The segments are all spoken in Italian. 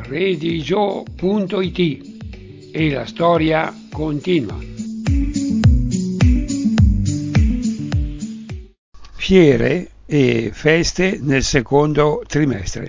redigio.it e la storia continua. Fiere e feste nel secondo trimestre.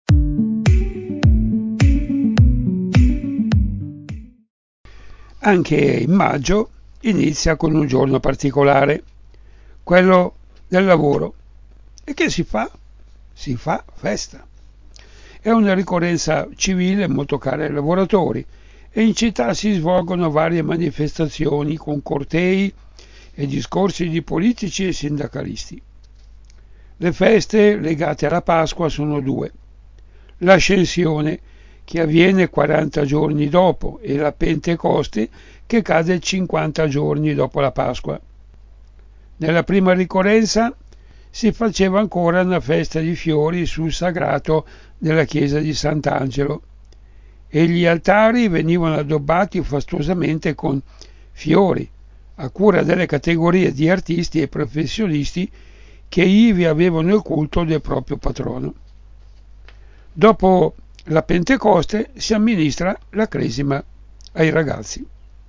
Anche in maggio inizia con un giorno particolare, quello del lavoro. E che si fa? Si fa festa. È una ricorrenza civile molto cara ai lavoratori e in città si svolgono varie manifestazioni con cortei e discorsi di politici e sindacalisti. Le feste legate alla Pasqua sono due: l'Ascensione, che avviene 40 giorni dopo, e la Pentecoste, che cade 50 giorni dopo la Pasqua. Nella prima ricorrenza si faceva ancora una festa di fiori sul sagrato della chiesa di Sant'Angelo e gli altari venivano addobbati fastuosamente con fiori, a cura delle categorie di artisti e professionisti che ivi avevano il culto del proprio patrono. Dopo la Pentecoste si amministra la Cresima ai ragazzi.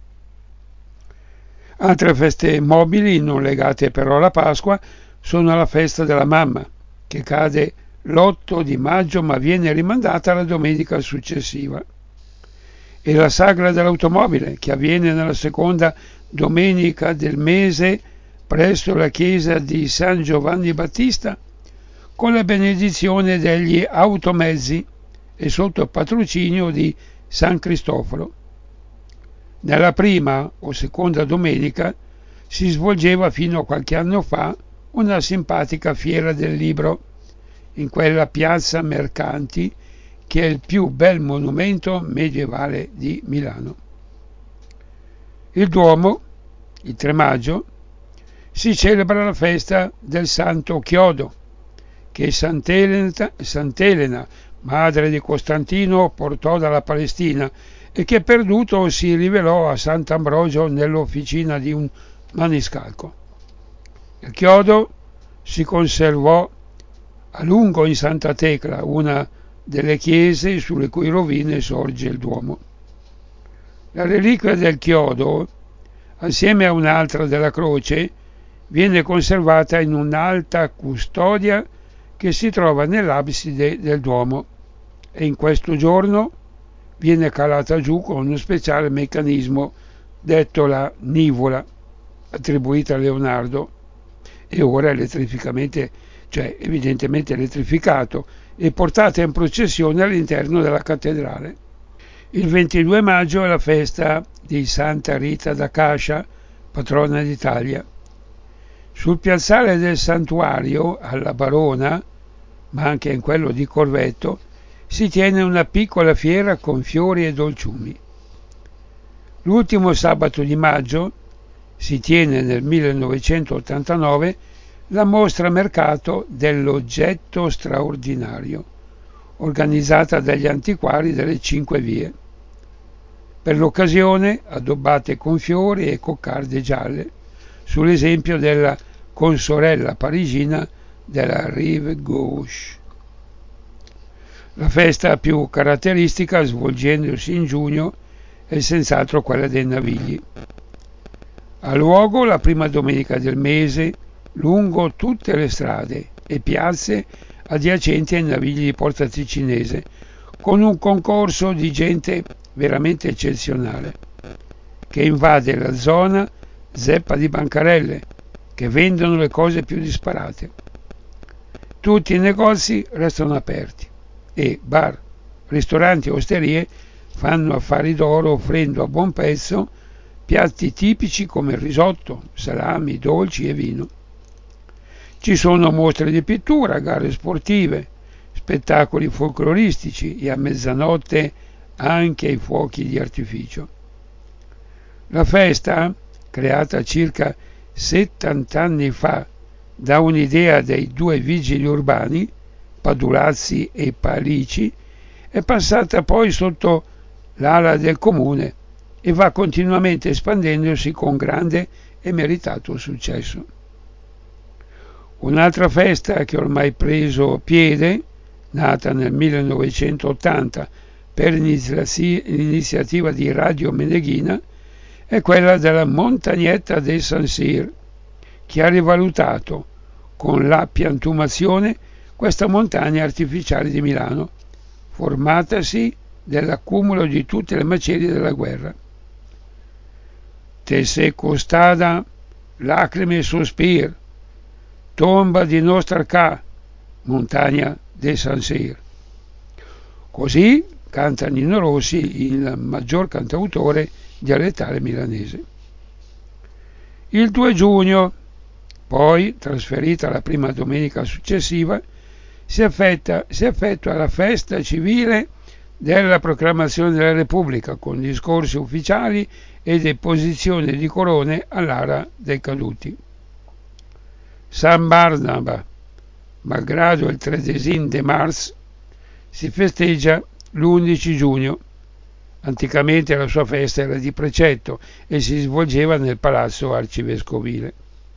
Altre feste mobili, non legate però alla Pasqua, sono la festa della mamma, che cade l'8 di maggio ma viene rimandata alla domenica successiva, e la sagra dell'automobile, che avviene nella seconda domenica del mese presso la chiesa di San Giovanni Battista, con la benedizione degli automezzi e sotto il patrocinio di San Cristoforo. Nella prima o seconda domenica si svolgeva fino a qualche anno fa una simpatica fiera del libro in quella piazza Mercanti, che è il più bel monumento medievale di Milano. Il Duomo, il 3 maggio, si celebra la festa del Santo Chiodo, che Sant'Elena, madre di Costantino, portò dalla Palestina e che perduto si rivelò a Sant'Ambrogio nell'officina di un maniscalco. Il chiodo si conservò a lungo in Santa Tecla, una delle chiese sulle cui rovine sorge il Duomo. La reliquia del chiodo, assieme a un'altra della croce, viene conservata in un'alta custodia che si trova nell'abside del Duomo e in questo giorno viene calata giù con uno speciale meccanismo detto la nivola, attribuita a Leonardo, e ora evidentemente elettrificato, e portata in processione all'interno della cattedrale. Il 22 maggio è la festa di Santa Rita d'Acacia, patrona d'Italia. Sul piazzale del santuario, alla Barona, ma anche in quello di Corvetto, si tiene una piccola fiera con fiori e dolciumi. L'ultimo sabato di maggio si tiene nel 1989 la mostra mercato dell'oggetto straordinario, organizzata dagli antiquari delle 5 vie. Per l'occasione addobbate con fiori e coccarde gialle, sull'esempio della consorella parigina della Rive Gauche. La festa più caratteristica, svolgendosi in giugno, è senz'altro quella dei Navigli. Ha luogo la prima domenica del mese lungo tutte le strade e piazze adiacenti ai Navigli di Porta Ticinese, con un concorso di gente veramente eccezionale, che invade la zona zeppa di bancarelle, che vendono le cose più disparate. Tutti i negozi restano aperti e bar, ristoranti e osterie fanno affari d'oro offrendo a buon prezzo piatti tipici come risotto, salami, dolci e vino. Ci sono mostre di pittura, gare sportive, spettacoli folcloristici e a mezzanotte anche i fuochi di artificio. La festa, creata circa 70 anni fa da un'idea dei due vigili urbani, Padulazzi e Palici, è passata poi sotto l'ala del comune e va continuamente espandendosi con grande e meritato successo. Un'altra festa che ormai preso piede, nata nel 1980 per l'iniziativa di Radio Meneghina è quella della Montagnetta dei San Sir, che ha rivalutato con la piantumazione questa montagna artificiale di Milano, formatasi dell'accumulo di tutte le macerie della guerra. Te sei costada lacrime e sospir, tomba di nostra ca, montagna dei San Sir. Così canta Nino Rossi, il maggior cantautore dialettale milanese. Il 2 giugno, poi, trasferita la prima domenica successiva, si effettua la festa civile della proclamazione della Repubblica, con discorsi ufficiali e deposizione di corone all'ara dei caduti. San Barnaba, malgrado il 13 de mars, si festeggia l'11 giugno. Anticamente la sua festa era di precetto e si svolgeva nel palazzo arcivescovile.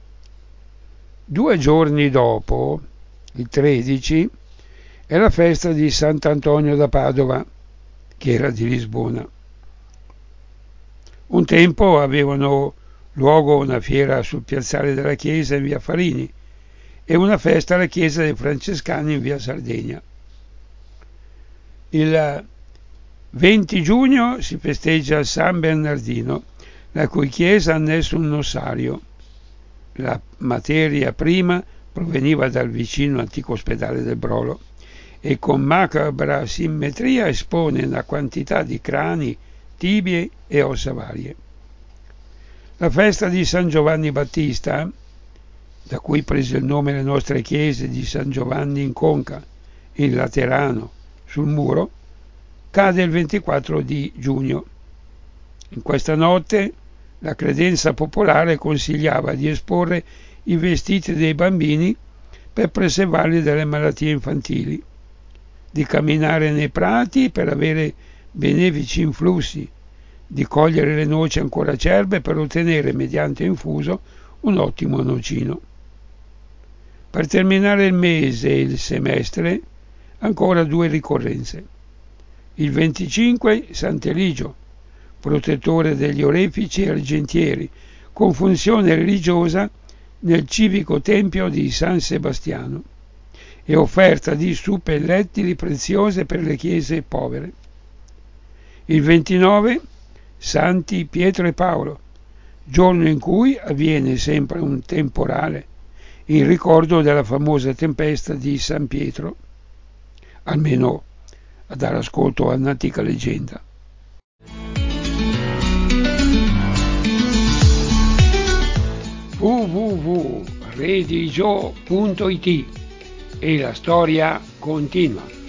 2 giorni dopo, il 13, è la festa di Sant'Antonio da Padova, che era di Lisbona. Un tempo avevano luogo una fiera sul piazzale della chiesa in via Farini e una festa alla chiesa dei Francescani in via Sardegna. Il 20 giugno si festeggia San Bernardino, la cui chiesa ha annesso un ossario. La materia prima proveniva dal vicino antico ospedale del Brolo e con macabra simmetria espone una quantità di crani, tibie e ossa varie. La festa di San Giovanni Battista, da cui prese il nome le nostre chiese di San Giovanni in Conca, in Laterano, sul Muro, cade il 24 di giugno. In questa notte la credenza popolare consigliava di esporre i vestiti dei bambini per preservarli dalle malattie infantili, di camminare nei prati per avere benefici influssi, di cogliere le noci ancora acerbe per ottenere mediante infuso un ottimo nocino. Per terminare il mese e il semestre, ancora 2 ricorrenze. Il 25 Sant'Eligio, protettore degli orefici e argentieri, con funzione religiosa nel civico tempio di San Sebastiano e offerta di suppellettili preziose per le chiese povere. Il 29 Santi Pietro e Paolo, giorno in cui avviene sempre un temporale, in ricordo della famosa tempesta di San Pietro, almeno a dare ascolto a un'antica leggenda. www.redigio.it e la storia continua.